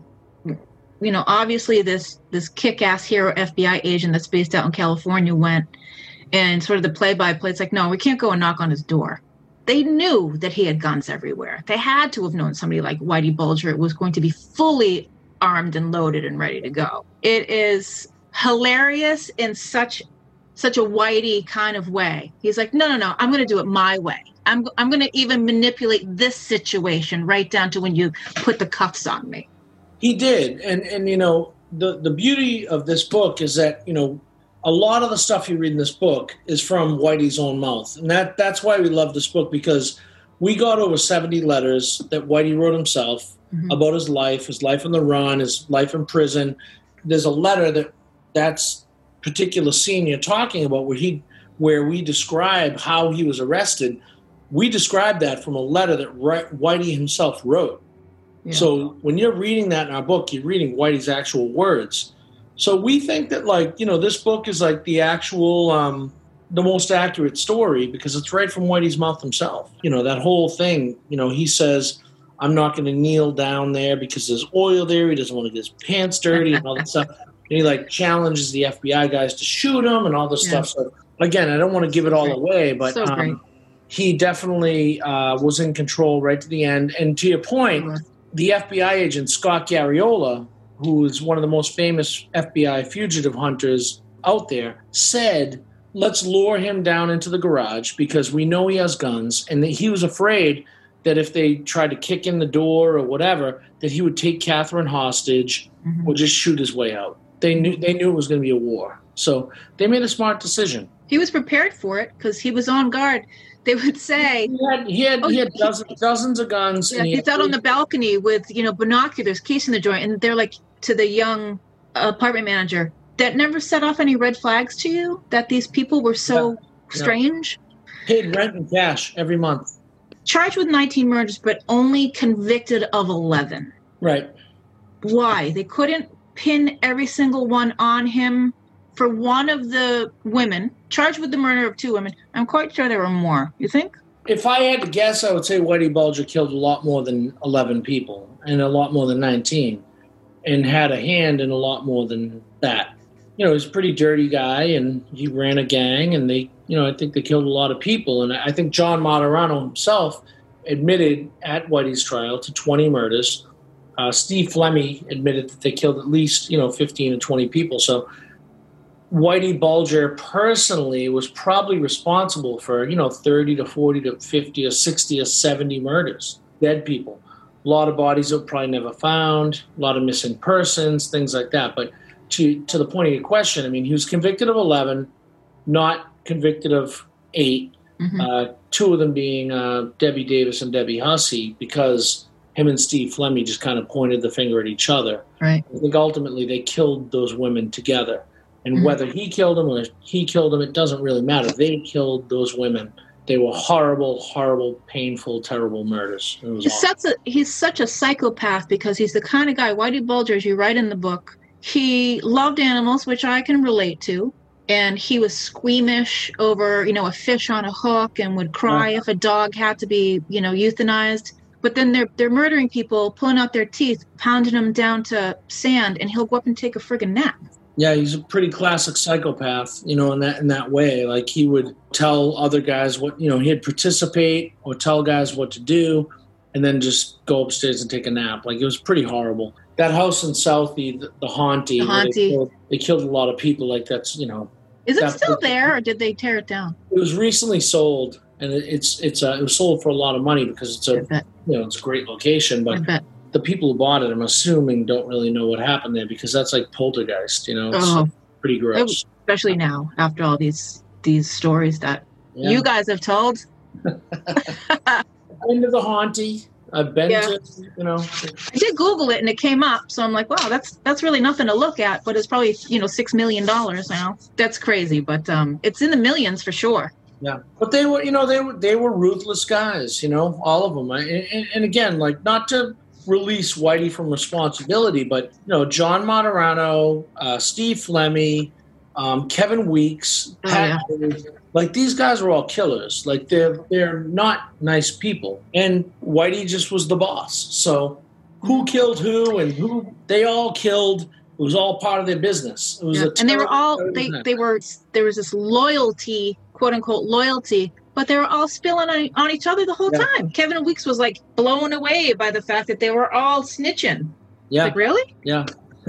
you know, obviously this this kick-ass hero F B I agent that's based out in California went, and sort of the play-by-play. It's like, no, we can't go and knock on his door. They knew that he had guns everywhere. They had to have known somebody like Whitey Bulger was going to be fully armed and loaded and ready to go. It is hilarious in such such a Whitey kind of way. He's like, no, no, no, I'm going to do it my way. I'm I'm going to even manipulate this situation right down to when you put the cuffs on me. He did. And, and you know, the, the beauty of this book is that, you know, a lot of the stuff you read in this book is from Whitey's own mouth. And that that's why we love this book, because we got over seventy letters that Whitey wrote himself mm-hmm. about his life, his life on the run, his life in prison. There's a letter that that's particular scene you're talking about where he where we describe how he was arrested. We describe that from a letter that Whitey himself wrote. Yeah. So when you're reading that in our book, you're reading Whitey's actual words. So we think that, like, you know, this book is like the actual um, the most accurate story because it's right from Whitey's mouth himself. You know, that whole thing, you know, he says, I'm not going to kneel down there because there's oil there. He doesn't want to get his pants dirty and all that stuff. And he, like, challenges the F B I guys to shoot him and all this yeah. stuff. So, again, I don't want to give it all away, but so um, he definitely uh, was in control right to the end. And to your point, mm-hmm. the F B I agent, Scott Garriola, who is one of the most famous F B I fugitive hunters out there, said, let's lure him down into the garage because we know he has guns. And that he was afraid that if they tried to kick in the door or whatever, that he would take Catherine hostage mm-hmm. or just shoot his way out. They knew they knew it was going to be a war. So they made a smart decision. He was prepared for it because he was on guard. They would say he had he had, oh, he had dozens, dozens of guns. Yeah, and he he's out on the balcony with, you know, binoculars, casing the joint, and they're like to the young apartment manager, that never set off any red flags to you that these people were so yeah. strange. Yeah. Paid rent and cash every month. Charged with nineteen murders, but only convicted of eleven. Right. Why? They couldn't pin every single one on him. For one of the women, charged with the murder of two women, I'm quite sure there were more. You think? If I had to guess, I would say Whitey Bulger killed a lot more than eleven people and a lot more than nineteen and had a hand in a lot more than that. You know, he's a pretty dirty guy and he ran a gang and they, you know, I think they killed a lot of people. And I think John Martorano himself admitted at Whitey's trial to twenty murders. Uh, Steve Flemmi admitted that they killed at least, you know, fifteen to twenty people. So Whitey Bulger personally was probably responsible for, you know, thirty to forty to fifty or sixty or seventy murders, dead people. A lot of bodies that were probably never found, a lot of missing persons, things like that. But to to the point of your question, I mean, he was convicted of eleven, not convicted of eight, mm-hmm. uh, two of them being uh, Debbie Davis and Debbie Hussey, because him and Steve Flemmi just kind of pointed the finger at each other. Right. I think ultimately they killed those women together. And mm-hmm. whether he killed them or he killed them, it doesn't really matter. They killed those women. They were horrible, horrible, painful, terrible murders. It was he's, such a, he's such a psychopath because he's the kind of guy, Whitey Bulger, as you write in the book, he loved animals, which I can relate to. And he was squeamish over, you know, a fish on a hook and would cry uh-huh. if a dog had to be, you know, euthanized. But then they're they're murdering people, pulling out their teeth, pounding them down to sand, and he'll go up and take a friggin' nap. Yeah, he's a pretty classic psychopath, you know, in that in that way. Like he would tell other guys what, you know, he'd participate or tell guys what to do and then just go upstairs and take a nap. Like it was pretty horrible. That house in Southie, the, the Haunty, the Haunty. They, killed, they killed a lot of people. Like that's, you know. Is it still was, there or did they tear it down? It was recently sold and it, it's it's uh, it was sold for a lot of money because it's a you know, it's a great location, but the people who bought it, I'm assuming, don't really know what happened there because that's like poltergeist, you know. It's oh, pretty gross. Especially now, after all these these stories that yeah. you guys have told. I've been to the Haunty. I've been yeah. to, you know. I did Google it and it came up, so I'm like, wow, that's that's really nothing to look at, but it's probably, you know, six million dollars now. That's crazy, but um, it's in the millions for sure. Yeah, but they were, you know, they were they were ruthless guys, you know, all of them. And, and again, like not to release Whitey from responsibility, but you know, John Martorano, uh, Steve Flemmi, um, Kevin Weeks, oh, Pat, yeah. like these guys were all killers. Like they're they're not nice people, and Whitey just was the boss. So who killed who and who they all killed. It was all part of their business. It was yeah. a and they were all they they were there was this loyalty. "Quote unquote" loyalty, but they were all spilling on, on each other the whole yeah. time. Kevin Weeks was like blown away by the fact that they were all snitching. Yeah. Like, really? Yeah.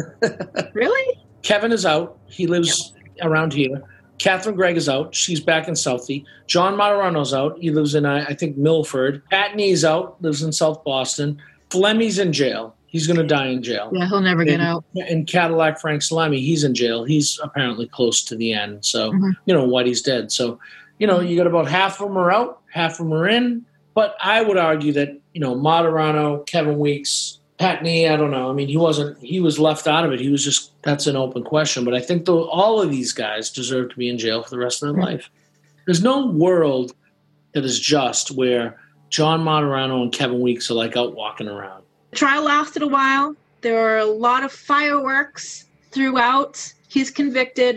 Really? Kevin is out. He lives yeah. around here. Catherine Gregg is out. She's back in Southie. John Martorano's out. He lives in, uh, I think, Milford. Pat Nee's out. Lives in South Boston. Flemmi's in jail. He's going to die in jail. Yeah, he'll never get and, out. And Cadillac Frank Salami, he's in jail. He's apparently close to the end. So, mm-hmm. you know, Whitey's dead. So, you know, you got about half of them are out, half of them are in. But I would argue that, you know, Martorano, Kevin Weeks, Pat Nee, I don't know. I mean, he wasn't, he was left out of it. He was just, that's an open question. But I think the, all of these guys deserve to be in jail for the rest of their mm-hmm. life. There's no world that is just where John Martorano and Kevin Weeks are like out walking around. The trial lasted a while. There were a lot of fireworks throughout. He's convicted.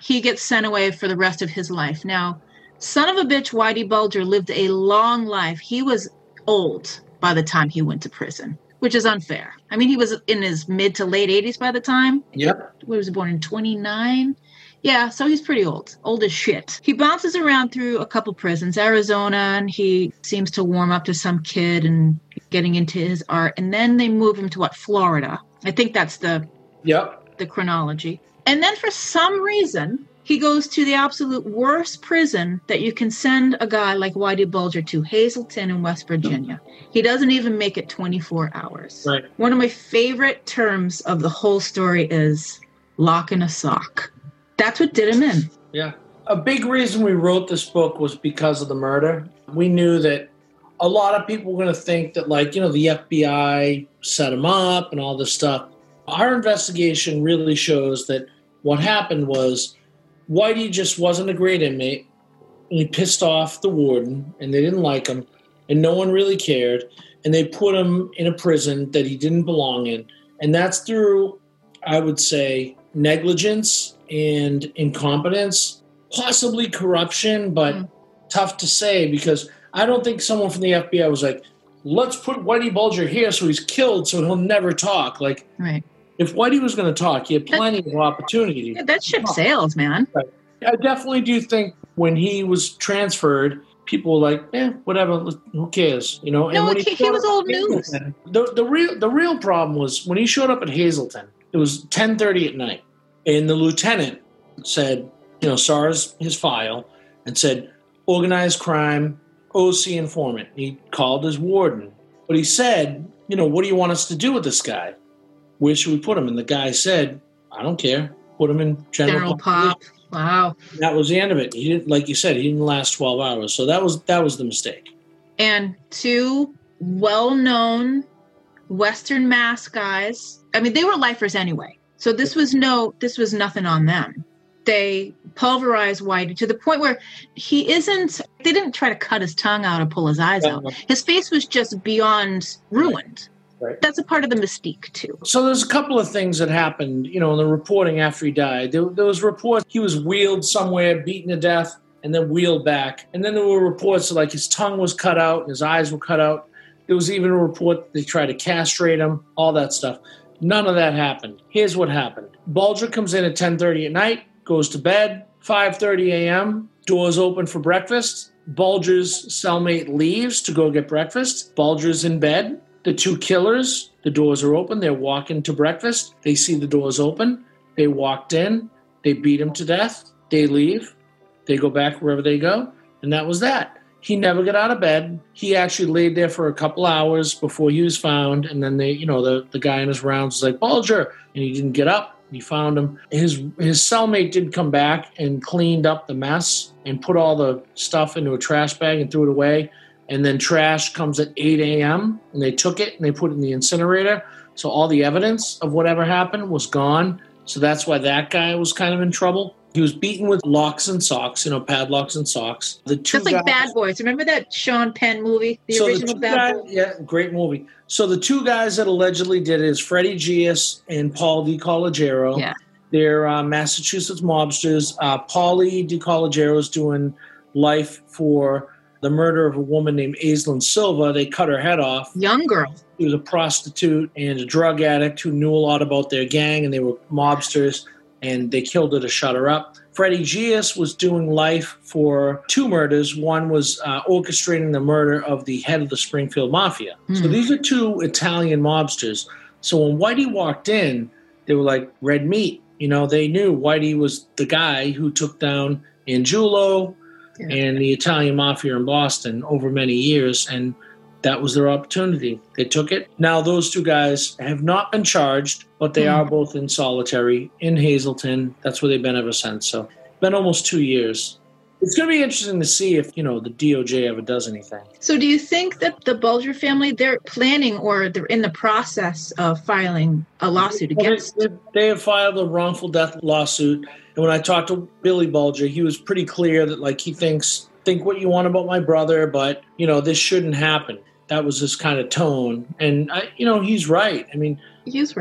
he gets sent away for the rest of his life. Now, son of a bitch, Whitey Bulger lived a long life. He was old by the time he went to prison, which is unfair. I mean, he was in his mid to late eighties by the time. Yep. He was born in twenty-nine. Yeah, so he's pretty old, old as shit. He bounces around through a couple prisons, Arizona, and he seems to warm up to some kid and getting into his art. And then they move him to what, Florida? I think that's the Yep. the chronology. And then for some reason, he goes to the absolute worst prison that you can send a guy like Whitey Bulger to, Hazleton in West Virginia. He doesn't even make it twenty-four hours. Right. One of my favorite terms of the whole story is lock in a sock. That's what did him in. Yeah. A big reason we wrote this book was because of the murder. We knew that a lot of people were going to think that, like, you know, the F B I set him up and all this stuff. Our investigation really shows that what happened was Whitey just wasn't a great inmate. And he pissed off the warden, and they didn't like him, and no one really cared. And they put him in a prison that he didn't belong in. And that's through, I would say, negligence and incompetence, possibly corruption, but mm. tough to say, because I don't think someone from the F B I was like, let's put Whitey Bulger here so he's killed so he'll never talk. Like, right. If Whitey was going to talk, he had plenty that, of opportunity. Yeah, that ship sails, man. Right. I definitely do think when he was transferred, people were like, eh, whatever, who cares? You know, no, and when he, he was old news. The, the real the real problem was when he showed up at Hazleton, it was ten thirty at night. And the lieutenant said, you know, saw his, his file and said, organized crime, O C informant. He called his warden. But he said, you know, what do you want us to do with this guy? Where should we put him? And the guy said, I don't care. Put him in general, general pop. Wow. That was the end of it. He didn't, like you said, he didn't last twelve hours. So that was that was the mistake. And two well-known Western Mass guys. I mean, they were lifers anyway. So this was no, this was nothing on them. They pulverized Whitey to the point where he isn't, they didn't try to cut his tongue out or pull his eyes out. His face was just beyond ruined. Right. That's a part of the mystique, too. So there's a couple of things that happened, you know, in the reporting after he died. There, there was reports he was wheeled somewhere, beaten to death, and then wheeled back. And then there were reports that, like, his tongue was cut out and his eyes were cut out. There was even a report that they tried to castrate him, all that stuff. None of that happened. Here's what happened. Bulger comes in at ten thirty at night, goes to bed, five thirty a.m., doors open for breakfast. Bulger's cellmate leaves to go get breakfast. Bulger's in bed. The two killers, the doors are open. They're walking to breakfast. They see the doors open. They walked in. They beat him to death. They leave. They go back wherever they go. And that was that. He never got out of bed. He actually laid there for a couple hours before he was found. And then they, you know, the, the guy in his rounds was like, Bulger. And he didn't get up. He found him. His his cellmate did come back and cleaned up the mess and put all the stuff into a trash bag and threw it away. And then trash comes at eight a.m. and they took it and they put it in the incinerator. So all the evidence of whatever happened was gone. So that's why that guy was kind of in trouble. He was beaten with locks and socks, you know, padlocks and socks. The two That's like guys, Bad Boys. Remember that Sean Penn movie, the so original the Bad guys, Boys? Yeah, great movie. So the two guys that allegedly did it is Freddie Gius and Paul DiCollegiero. Yeah. They're uh, Massachusetts mobsters. Uh, Paulie DiCollegiero is doing life for the murder of a woman named Aislinn Silva. They cut her head off. Young girl. She was a prostitute and a drug addict who knew a lot about their gang, and they were mobsters, and they killed her to shut her up. Freddie Gius was doing life for two murders. One was uh, orchestrating the murder of the head of the Springfield Mafia. Mm. So these are two Italian mobsters. So when Whitey walked in, they were like red meat. You know, they knew Whitey was the guy who took down Angiulo, yeah. and the Italian Mafia in Boston over many years, and that was their opportunity. They took it. Now, those two guys have not been charged, but they mm. are both in solitary in Hazleton. That's where they've been ever since. So it's been almost two years. It's going to be interesting to see if, you know, the D O J ever does anything. So do you think that the Bulger family, they're planning or they're in the process of filing a lawsuit against? Well, they, they have filed a wrongful death lawsuit. And when I talked to Billy Bulger, he was pretty clear that, like, he thinks, think what you want about my brother, but, you know, this shouldn't happen. That was his kind of tone. And, I, you know, he's right. I mean, he's right.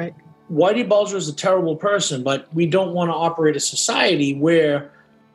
Whitey Bulger is a terrible person, but we don't want to operate a society where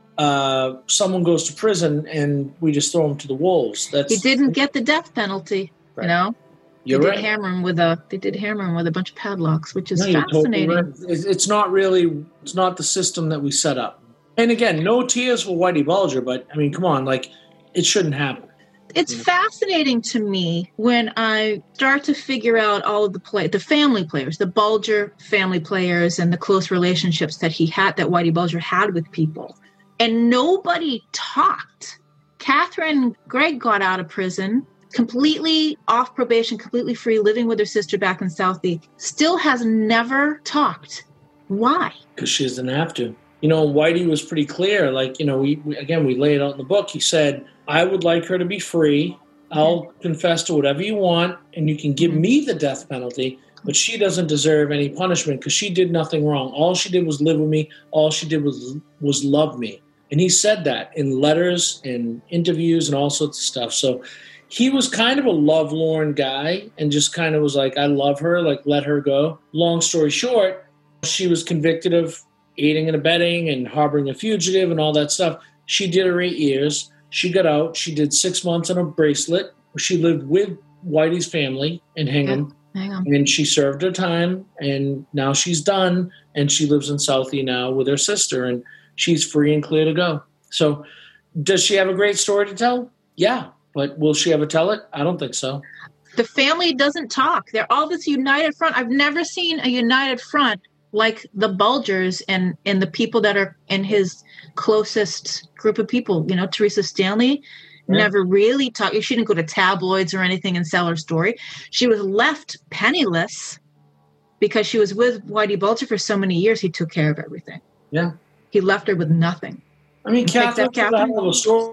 uh, someone goes to prison and we just throw him to the wolves. That's, he didn't get the death penalty, right. you know? You're they did right. hammer him with a. They did hammer him with a bunch of padlocks, which is no, fascinating. Totally right. It's not really. It's not the system that we set up. And again, no tears for Whitey Bulger, but I mean, come on, like it shouldn't happen. It's yeah. fascinating to me when I start to figure out all of the play, the family players, the Bulger family players, and the close relationships that he had, that Whitey Bulger had with people, and nobody talked. Catherine Greig got out of prison, completely off probation, completely free, living with her sister back in Southie, still has never talked. Why? Because she doesn't have to. You know, Whitey was pretty clear. Like, you know, we, we again, we lay it out in the book. He said, I would like her to be free. I'll mm-hmm. confess to whatever you want, and you can give mm-hmm. me the death penalty, but she doesn't deserve any punishment because she did nothing wrong. All she did was live with me. All she did was was love me. And he said that in letters and interviews and all sorts of stuff. So he was kind of a lovelorn guy and just kind of was like, I love her, like, let her go. Long story short, she was convicted of aiding and abetting and harboring a fugitive and all that stuff. She did her eight years. She got out. She did six months on a bracelet. She lived with Whitey's family in Hingham. Yeah, Hingham. And she served her time, and now she's done, and she lives in Southie now with her sister, and she's free and clear to go. So does she have a great story to tell? Yeah. But will she ever tell it? I don't think so. The family doesn't talk. They're all this united front. I've never seen a united front like the Bulgers and, and the people that are in his closest group of people. You know, Teresa Stanley yeah. never really talked. She didn't go to tabloids or anything and sell her story. She was left penniless because she was with Whitey Bulger for so many years. He took care of everything. Yeah. He left her with nothing. I mean, Catherine's got a hell of a story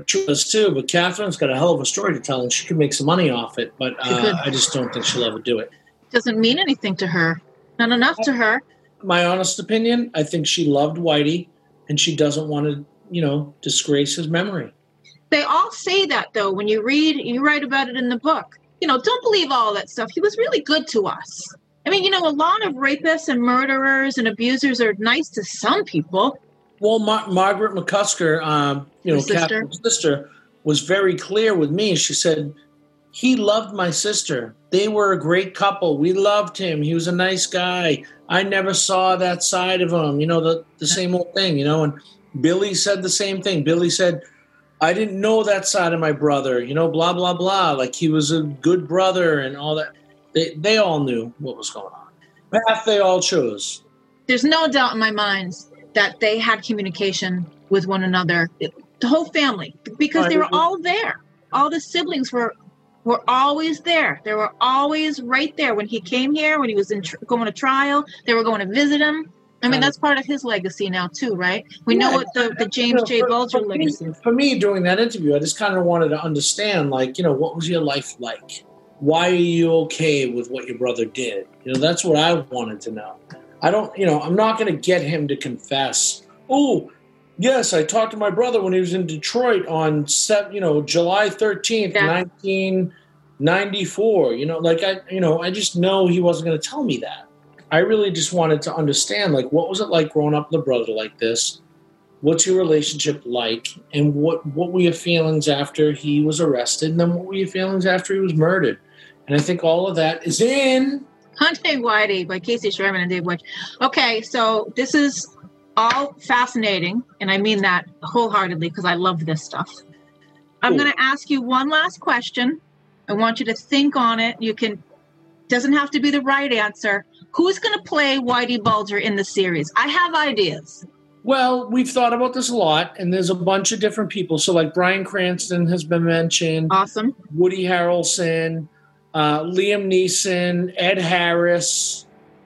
too, but Catherine's got a hell of a story to tell, and she could make some money off it, but uh, I just don't think she'll ever do it. Doesn't mean anything to her. Not enough to her. My honest opinion, I think she loved Whitey, and she doesn't want to, you know, disgrace his memory. They all say that, though. When you read, you write about it in the book. You know, don't believe all that stuff. He was really good to us. I mean, you know, a lot of rapists and murderers and abusers are nice to some people. Well, Mar- Margaret McCusker, um, you know, Catherine's sister, was very clear with me. She said, he loved my sister. They were a great couple. We loved him. He was a nice guy. I never saw that side of him. You know, the, the same old thing, you know. And Billy said the same thing. Billy said, I didn't know that side of my brother, you know, blah, blah, blah. Like he was a good brother and all that. They, they all knew what was going on. Path they all chose. There's no doubt in my mind that they had communication with one another, the whole family, because they were all there. All the siblings were were always there. They were always right there when he came here, when he was in tr- going to trial. They were going to visit him. I mean, that's part of his legacy now, too, right? We yeah, know what the, the James J. Bulger legacy is. For me, during that interview, I just kind of wanted to understand, like, you know, what was your life like? Why are you okay with what your brother did? You know, that's what I wanted to know. I don't, you know, I'm not going to get him to confess, oh, yes, I talked to my brother when he was in Detroit on, you know, July thirteenth, yeah. nineteen ninety-four. You know, like, I, you know, I just know he wasn't going to tell me that. I really just wanted to understand, like, what was it like growing up with a brother like this? What's your relationship like? And what, what were your feelings after he was arrested? And then what were your feelings after he was murdered? And I think all of that is in Hunting Whitey by Casey Sherman and Dave Wedge. Okay, so this is all fascinating, and I mean that wholeheartedly because I love this stuff. I'm cool. going to ask you one last question. I want you to think on it. You can, doesn't have to be the right answer. Who's going to play Whitey Bulger in the series? I have ideas. Well, we've thought about this a lot, and there's a bunch of different people. So, like Bryan Cranston has been mentioned. Awesome. Woody Harrelson, uh, Liam Neeson, Ed Harris.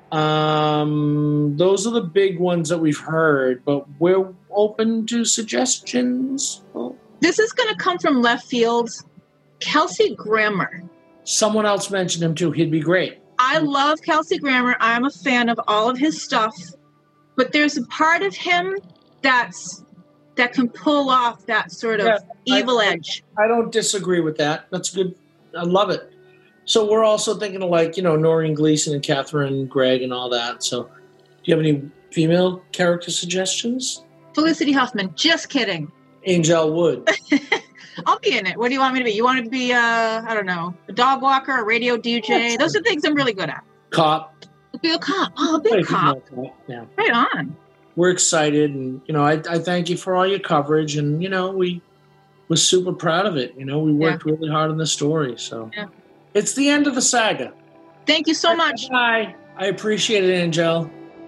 Um, those are the big ones that we've heard, but we're open to suggestions. Oh. This is going to come from left field. Kelsey Grammer. Someone else mentioned him, too. He'd be great. I love Kelsey Grammer. I'm a fan of all of his stuff. But there's a part of him that's that can pull off that sort of yeah, evil I, edge. I don't disagree with that. That's good. I love it. So we're also thinking of like, you know, Noreen Gleason and Catherine Gregg and all that. So do you have any female character suggestions? Felicity Huffman. Just kidding. Angel Wood. I'll be in it. What do you want me to be? You want to be, uh, I don't know, a dog walker, a radio D J? Those are things I'm really good at. Cop. Be a cop. Oh, a big cop. cop. Yeah. Right on. We're excited. And, you know, I, I thank you for all your coverage. And, you know, we were super proud of it. You know, we worked yeah. really hard on the story. So yeah. It's the end of the saga. Thank you so much. Bye. I appreciate it, Angel.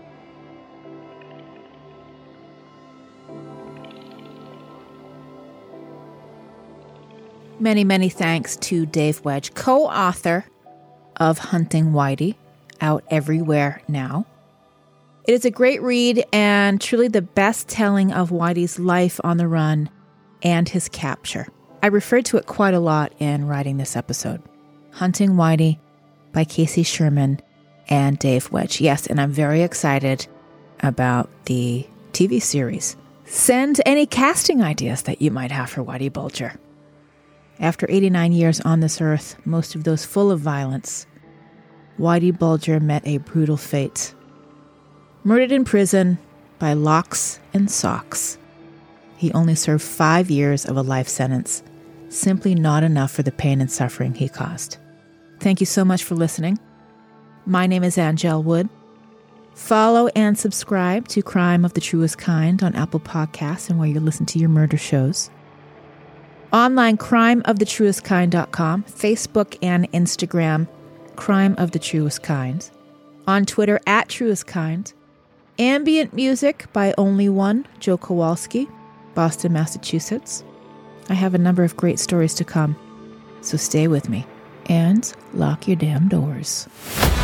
Many, many thanks to Dave Wedge, co-author of Hunting Whitey, out everywhere now. It is a great read and truly the best telling of Whitey's life on the run and his capture. I referred to it quite a lot in writing this episode. Hunting Whitey by Casey Sherman and Dave Wedge. Yes, and I'm very excited about the T V series. Send any casting ideas that you might have for Whitey Bulger. After eighty-nine years on this earth, most of those full of violence, Whitey Bulger met a brutal fate. Murdered in prison by locks and socks. He only served five years of a life sentence, simply not enough for the pain and suffering he caused. Thank you so much for listening. My name is Angel Wood. Follow and subscribe to Crime of the Truest Kind on Apple Podcasts and where you listen to your murder shows. Online, crime of the truest kind dot com, Facebook and Instagram, Crime of the Truest Kind. On Twitter, at Truest Kind. Ambient music by Only One, Joe Kowalski, Boston, Massachusetts. I have a number of great stories to come, so stay with me and lock your damn doors.